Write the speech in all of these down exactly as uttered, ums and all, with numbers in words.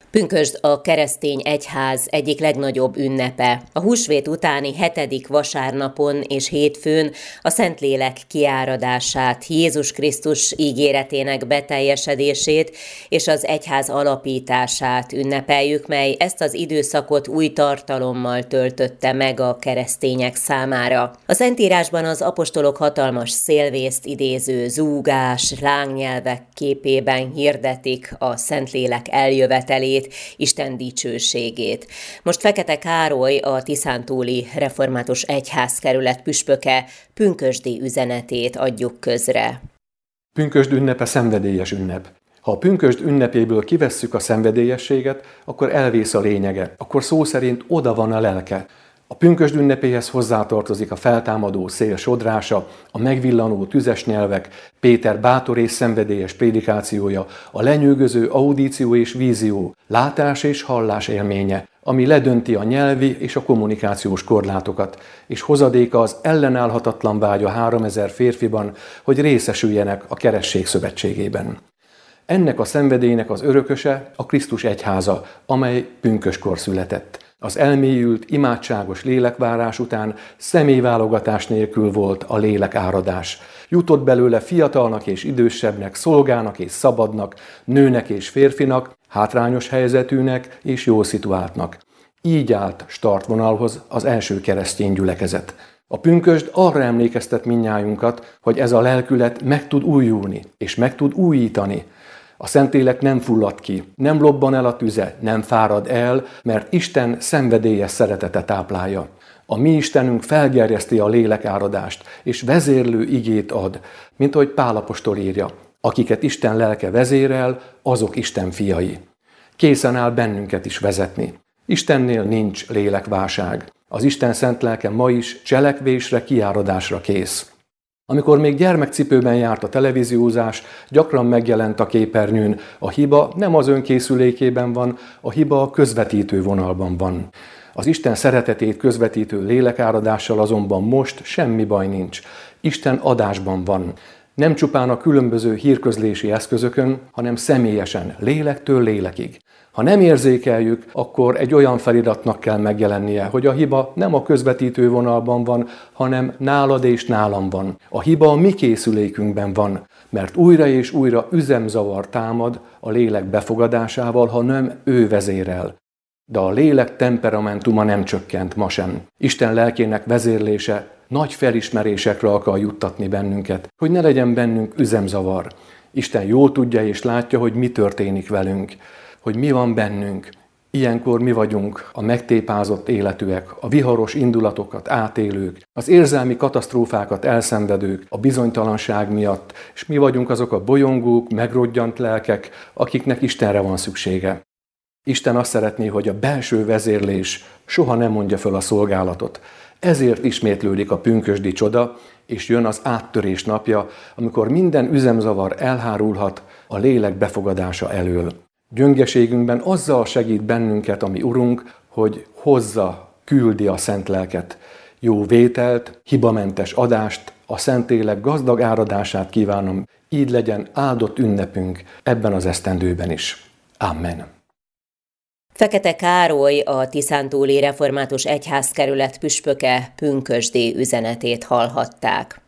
Pünkösd a keresztény egyház egyik legnagyobb ünnepe. A húsvét utáni hetedik vasárnapon és hétfőn a Szentlélek kiáradását, Jézus Krisztus ígéretének beteljesedését és az egyház alapítását ünnepeljük, mely ezt az időszakot új tartalommal töltötte meg a keresztények számára. A Szentírásban az apostolok hatalmas szélvészt idéző zúgás, lángnyelvek képében hirdetik a Szentlélek eljövetelét, Isten dicsőségét. Most Fekete Károly, a Tiszántúli Református Egyházkerület püspöke pünkösdi üzenetét adjuk közre. Pünkösd ünnepe szenvedélyes ünnep. Ha a pünkösd ünnepéből kivesszük a szenvedélyességet, akkor elvész a lényege, akkor szó szerint oda van a lelke. A pünkösd ünnepéhez hozzátartozik a feltámadó szél sodrása, a megvillanó tüzes nyelvek, Péter bátor és szenvedélyes prédikációja, a lenyűgöző audíció és vízió, látás és hallás élménye, ami ledönti a nyelvi és a kommunikációs korlátokat, és hozadéka az ellenállhatatlan vágy a háromezer férfiban, hogy részesüljenek a keresztség szövetségében. Ennek a szenvedélynek az örököse a Krisztus egyháza, amely pünköskor született. Az elmélyült, imádságos lélekvárás után személyválogatás nélkül volt a lélekáradás. Jutott belőle fiatalnak és idősebbnek, szolgának és szabadnak, nőnek és férfinak, hátrányos helyzetűnek és jól szituáltnak. Így állt startvonalhoz az első keresztény gyülekezet. A pünkösd arra emlékeztet mindnyájunkat, hogy ez a lelkület meg tud újulni és meg tud újítani. A Szentlélek nem fullad ki, nem lobban el a tüze, nem fárad el, mert Isten szenvedélyes szeretete táplálja. A mi Istenünk felgerjeszti a lélekáradást, és vezérlő igét ad, mint ahogy Pál apostol írja. Akiket Isten lelke vezérel, azok Isten fiai. Készen áll bennünket is vezetni. Istennél nincs lélekválság. Az Isten szent lelke ma is cselekvésre, kiáradásra kész. Amikor még gyermekcipőben járt a televíziózás, gyakran megjelent a képernyőn, a hiba nem az önkészülékében van, a hiba a közvetítő vonalban van. Az Isten szeretetét közvetítő lélekáradással azonban most semmi baj nincs. Isten adásban van. Nem csupán a különböző hírközlési eszközökön, hanem személyesen, lélektől lélekig. Ha nem érzékeljük, akkor egy olyan feliratnak kell megjelennie, hogy a hiba nem a közvetítő vonalban van, hanem nálad és nálam van. A hiba a mi készülékünkben van, mert újra és újra üzemzavar támad a lélek befogadásával, ha nem ő vezérel. De a lélek temperamentuma nem csökkent ma sem. Isten lelkének vezérlése nagy felismerésekre akar juttatni bennünket, hogy ne legyen bennünk üzemzavar. Isten jól tudja és látja, hogy mi történik velünk, hogy mi van bennünk. Ilyenkor mi vagyunk a megtépázott életűek, a viharos indulatokat átélők, az érzelmi katasztrófákat elszenvedők a bizonytalanság miatt, és mi vagyunk azok a bolyongók, megrodjant lelkek, akiknek Istenre van szüksége. Isten azt szeretné, hogy a belső vezérlés soha nem mondja föl a szolgálatot. Ezért ismétlődik a pünkösdi csoda, és jön az áttörés napja, amikor minden üzemzavar elhárulhat a lélek befogadása elől. Gyöngeségünkben azzal segít bennünket a mi Urunk, hogy hozza, küldi a szent lelket. Jó vételt, hibamentes adást, a Szentlélek gazdag áradását kívánom, így legyen áldott ünnepünk ebben az esztendőben is. Amen. Fekete Károly, a Tiszántúli Református Egyházkerület püspöke pünkösdi üzenetét hallhatták.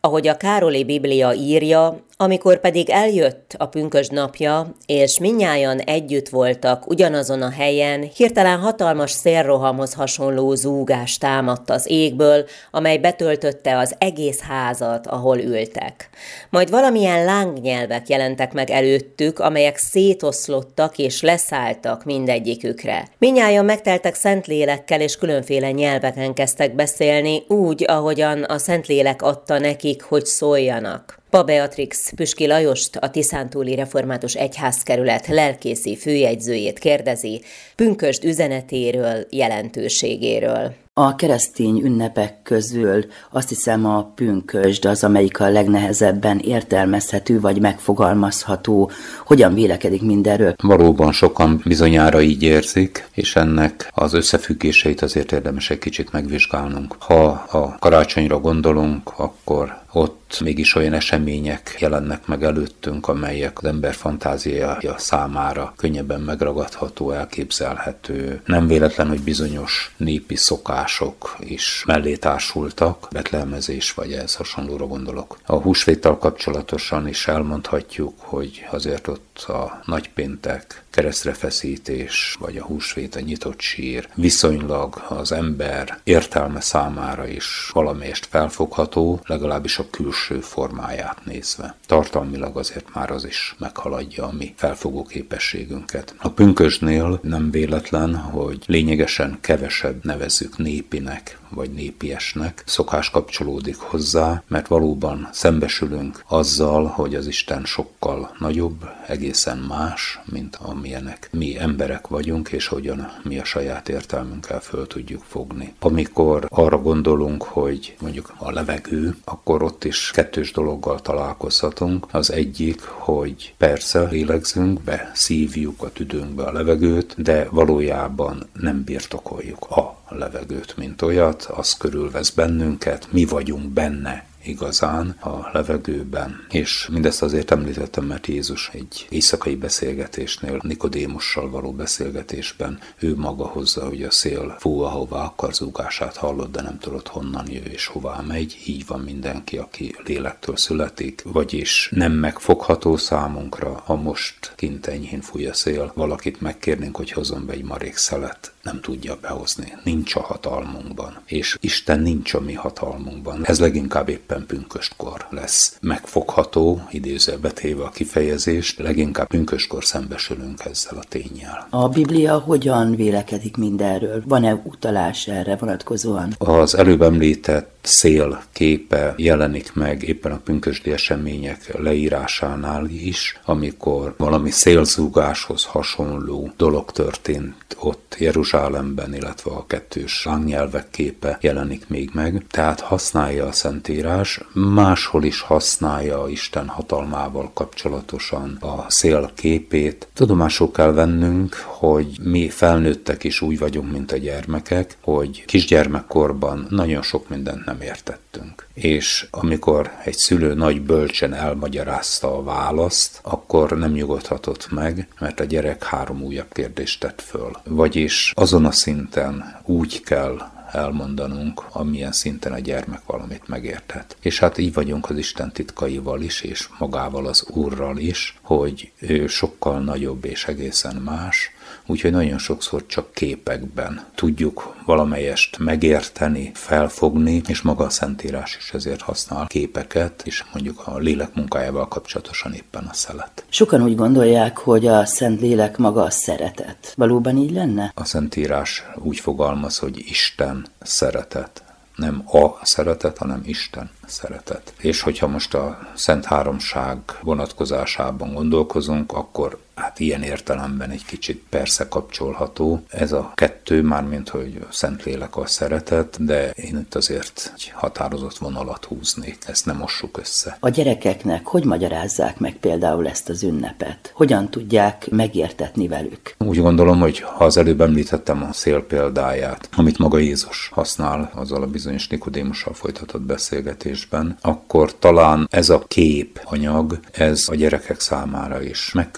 Ahogy a Károli Biblia írja, amikor pedig eljött a pünkösd napja, és mindnyájan együtt voltak ugyanazon a helyen, hirtelen hatalmas szélrohamhoz hasonló zúgás támadt az égből, amely betöltötte az egész házat, ahol ültek. Majd valamilyen lángnyelvek jelentek meg előttük, amelyek szétoszlottak és leszálltak mindegyikükre. Mindnyájan megteltek Szentlélekkel, és különféle nyelveken kezdtek beszélni, úgy, ahogyan a Szentlélek adta nekik, hogy szóljanak. Pa Beatrix Püski Lajost, a Tiszántúli Református Egyházkerület lelkészi főjegyzőjét kérdezi pünkösd üzenetéről, jelentőségéről. A keresztény ünnepek közül azt hiszem a pünkösd az, amelyik a legnehezebben értelmezhető vagy megfogalmazható. Hogyan vélekedik mindenről? Valóban sokan bizonyára így érzik, és ennek az összefüggéseit azért érdemes egy kicsit megvizsgálnunk. Ha a karácsonyra gondolunk, akkor ott mégis olyan események jelennek meg előttünk, amelyek az ember fantáziája számára könnyebben megragadható, elképzelhető. Nem véletlen, hogy bizonyos népi szokások is mellé társultak, betlehemezés vagy ehhez hasonlóra gondolok. A húsvéttal kapcsolatosan is elmondhatjuk, hogy azért ott a nagypéntek, keresztrefeszítés, vagy a húsvét, a nyitott sír viszonylag az ember értelme számára is valamelyest felfogható, legalábbis a külső formáját nézve. Tartalmilag azért már az is meghaladja a mi felfogó képességünket. A pünkösdnél nem véletlen, hogy lényegesen kevesebb nevezzük népinek, vagy népiesnek. Szokás kapcsolódik hozzá, mert valóban szembesülünk azzal, hogy az Isten sokkal nagyobb, egészen más, mint amilyenek mi emberek vagyunk, és hogyan mi a saját értelmünkkel föl tudjuk fogni. Amikor arra gondolunk, hogy mondjuk a levegő, akkor ott is kettős dologgal találkozhatunk. Az egyik, hogy persze lélegzünk be, szívjuk a tüdőnkbe a levegőt, de valójában nem birtokoljuk a levegőt, mint olyat, az körülvesz bennünket, mi vagyunk benne igazán a levegőben. És mindezt azért említettem, mert Jézus egy éjszakai beszélgetésnél, Nikodémussal való beszélgetésben ő maga hozza, hogy a szél fú, ahová akar, zúgását hallod, de nem tudod honnan jö és hová megy. Így van mindenki, aki lélektől születik, vagyis nem megfogható számunkra, ha most kint enyhén fúj a szél, valakit megkérnénk, hogy hozzon be egy marék szelet, nem tudja behozni, nincs a hatalmunkban, és Isten nincs a mi hatalmunkban. Ez leginkább éppen pünköstkor lesz megfogható, idézőjelbe téve a kifejezést, leginkább pünköstkor szembesülünk ezzel a ténnyel. A Biblia hogyan vélekedik mindenről? Van-e utalás erre vonatkozóan? Az előbb említett szél képe jelenik meg éppen a pünkösdi események leírásánál is, amikor valami szélzúgáshoz hasonló dolog történt ott Jeruzsálemben, illetve a kettős lángnyelvek képe jelenik még meg. Tehát használja a Szentírás, máshol is használja Isten hatalmával kapcsolatosan a szél képét. Tudomásul kell vennünk, hogy mi felnőttek is úgy vagyunk, mint a gyermekek, hogy kisgyermekkorban nagyon sok mindent nem értettünk. És amikor egy szülő nagy bölcsen elmagyarázta a választ, akkor nem nyugodhatott meg, mert a gyerek három újabb kérdést tett föl. Vagyis azon a szinten úgy kell elmondanunk, amilyen szinten a gyermek valamit megérthet. És hát így vagyunk az Isten titkaival is, és magával az Úrral is, hogy ő sokkal nagyobb és egészen más, úgyhogy nagyon sokszor csak képekben tudjuk valamelyest megérteni, felfogni, és maga a Szentírás is ezért használ képeket, és mondjuk a lélek munkájával kapcsolatosan éppen a szelet. Sokan úgy gondolják, hogy a Szentlélek maga a szeretet. Valóban így lenne? A Szentírás úgy fogalmaz, hogy Isten szeretet. Nem a szeretet, hanem Isten szeretet. És hogyha most a Szent Háromság vonatkozásában gondolkozunk, akkor hát ilyen értelemben egy kicsit persze kapcsolható. Ez a kettő, mármint hogy Szentlélek a szeretet, de én itt azért egy határozott vonalat húznék, ezt nem mossuk össze. A gyerekeknek hogy magyarázzák meg például ezt az ünnepet? Hogyan tudják megértetni velük? Úgy gondolom, hogy ha az előbb említettem a szél példáját, amit maga Jézus használ azzal a bizonyos Nikodémussal folytatott beszélgetésben, akkor talán ez a kép anyag, ez a gyerekek számára is megközelít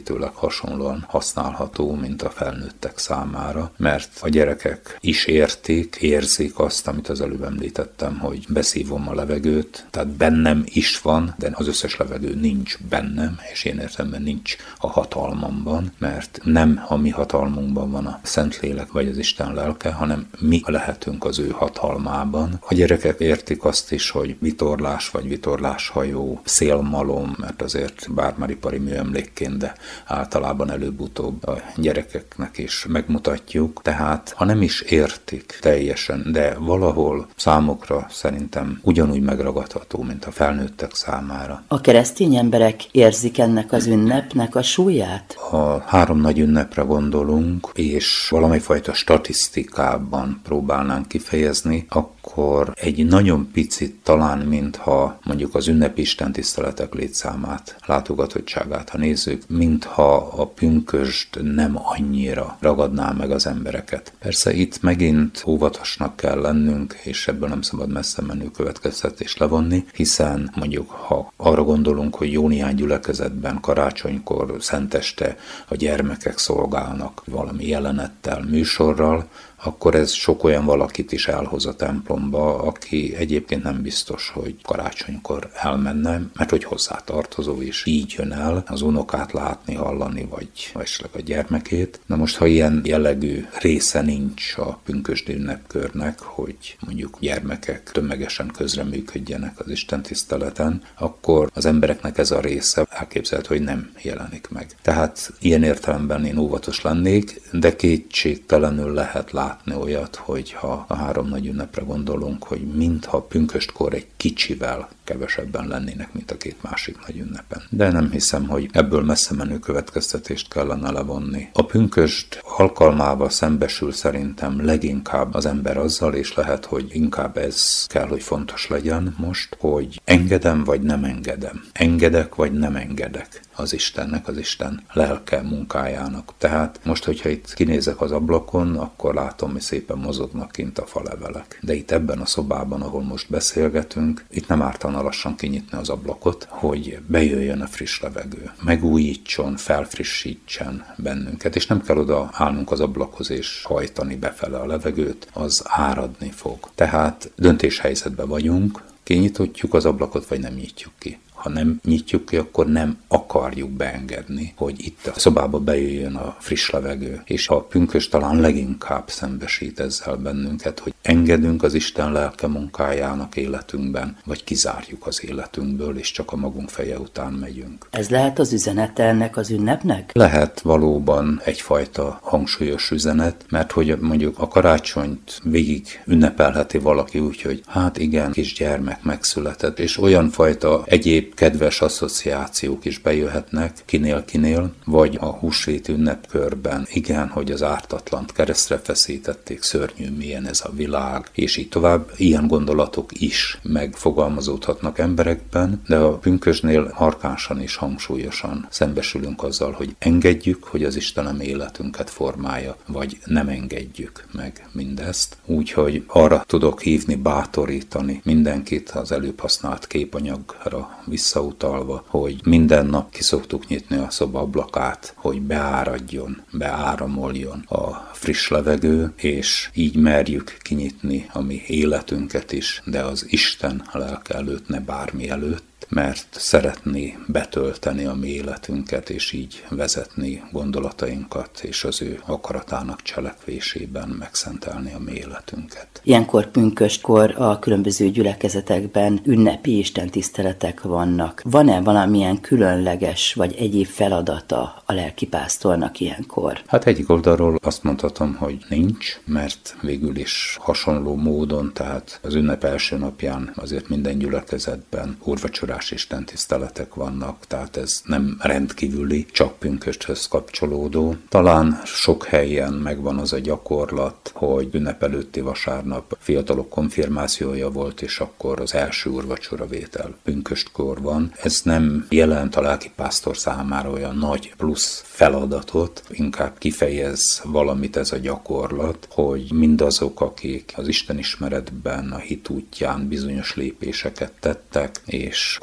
kiegészítőleg hasonlóan használható, mint a felnőttek számára, mert a gyerekek is értik, érzik azt, amit az előbb említettem, hogy beszívom a levegőt, tehát bennem is van, de az összes levegő nincs bennem, és én értelemben nincs a hatalmamban, mert nem a mi hatalmunkban van a Szentlélek vagy az Isten lelke, hanem mi lehetünk az ő hatalmában. A gyerekek értik azt is, hogy vitorlás vagy vitorláshajó, szélmalom, mert azért bár már ipari műemlékként, de általában előbb-utóbb a gyerekeknek is megmutatjuk. Tehát, ha nem is értik teljesen, de valahol számukra szerintem ugyanúgy megragadható, mint a felnőttek számára. A keresztény emberek érzik ennek az ünnepnek a súlyát? A három nagy ünnepre gondolunk, és valamifajta statisztikában próbálnánk kifejezni, akkor egy nagyon picit talán, mintha mondjuk az ünnepi istentiszteletek létszámát, látogatottságát, ha nézzük, mintha a pünkösd nem annyira ragadná meg az embereket. Persze itt megint óvatosnak kell lennünk, és ebből nem szabad messze menő következtetést levonni, hiszen mondjuk, ha arra gondolunk, hogy jó néhány gyülekezetben karácsonykor, szenteste a gyermekek szolgálnak valami jelenettel, műsorral, akkor ez sok olyan valakit is elhoz a templomba, aki egyébként nem biztos, hogy karácsonykor elmenne, mert hogy hozzátartozó is így jön el az unokát látni, hallani, vagy esetleg a gyermekét. Na most, ha ilyen jellegű része nincs a pünkösdi ünnepkörnek, hogy mondjuk gyermekek tömegesen közreműködjenek az istentiszteleten, akkor az embereknek ez a része elképzelhető, hogy nem jelenik meg. Tehát ilyen értelemben én óvatos lennék, de kétségtelenül lehet látni olyat, hogy ha a három nagy ünnepre gondolunk, hogy mintha pünköstkor egy kicsivel kevesebben lennének, mint a két másik nagy ünnepen. De nem hiszem, hogy ebből messze menő következtetést kellene levonni. A pünkösd alkalmával szembesül szerintem leginkább az ember azzal, és lehet, hogy inkább ez kell, hogy fontos legyen most, hogy engedem vagy nem engedem. Engedek vagy nem engedek az Istennek, az Isten lelke munkájának. Tehát most, hogyha itt kinézek az ablakon, akkor látom, hogy szépen mozognak kint a falevelek. De itt ebben a szobában, ahol most beszélgetünk, itt nem ártana lassan kinyitni az ablakot, hogy bejöjjön a friss levegő, megújítson, felfrissítsen bennünket, és nem kell oda állnunk az ablakhoz és hajtani befele a levegőt, az áradni fog. Tehát döntéshelyzetben vagyunk, kinyitotjuk az ablakot, vagy nem nyitjuk ki. Ha nem nyitjuk ki, akkor nem akarjuk beengedni, hogy itt a szobába bejöjjön a friss levegő. És a pünkösd talán leginkább szembesít ezzel bennünket, hogy engedünk az Isten lelke munkájának életünkben, vagy kizárjuk az életünkből, és csak a magunk feje után megyünk. Ez lehet az üzenete ennek az ünnepnek? Lehet valóban egyfajta hangsúlyos üzenet, mert hogy mondjuk a karácsonyt végig ünnepelheti valaki úgy, hogy hát igen, kisgyermek megszületett, és olyan fajta egyéb kedves asszociációk is bejöhetnek, kinél-kinél, vagy a húsvét ünnepkörben, igen, hogy az ártatlant keresztre feszítették, szörnyű milyen ez a világ, és így tovább. Ilyen gondolatok is megfogalmazódhatnak emberekben, de a pünkösdnél markánsan és hangsúlyosan szembesülünk azzal, hogy engedjük, hogy az Istenem életünket formálja, vagy nem engedjük meg mindezt. Úgyhogy arra tudok hívni, bátorítani mindenkit az előbb használt képanyagra visszautalva, hogy minden nap ki szoktuk nyitni a szoba ablakát, hogy beáradjon, beáramoljon a friss levegő, és így merjük kinyitni a mi életünket is, de az Isten lelke előtt, ne bármi előtt, mert szeretné betölteni a mi életünket, és így vezetni gondolatainkat, és az ő akaratának cselekvésében megszentelni a mi életünket. Ilyenkor pünköstkor a különböző gyülekezetekben ünnepi istentiszteletek vannak. Van-e valamilyen különleges vagy egyéb feladata a lelkipásztornak ilyenkor? Hát egyik oldalról azt mondhatom, hogy nincs, mert végül is hasonló módon, tehát az ünnep első napján azért minden gyülekezetben úrvacsorás istentiszteletek vannak, tehát ez nem rendkívüli, csak pünkösthöz kapcsolódó. Talán sok helyen megvan az a gyakorlat, hogy ünnep előtti vasárnap fiatalok konfirmációja volt, és akkor az első úrvacsoravétel pünköstkor van. Ez nem jelent a lelkipásztor számára olyan nagy plusz feladatot, inkább kifejez valamit ez a gyakorlat, hogy mindazok, akik az istenismeretben, a hit útján bizonyos lépéseket tettek, és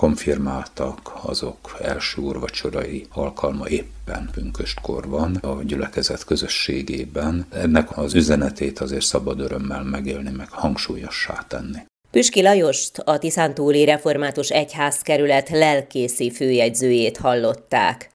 konfirmáltak, azok első úrvacsorai alkalma éppen pünköstkor van a gyülekezet közösségében. Ennek az üzenetét azért szabad örömmel megélni, meg hangsúlyossá tenni. Püski Lajost, a Tiszántúli Református Egyházkerület lelkészi főjegyzőjét hallották.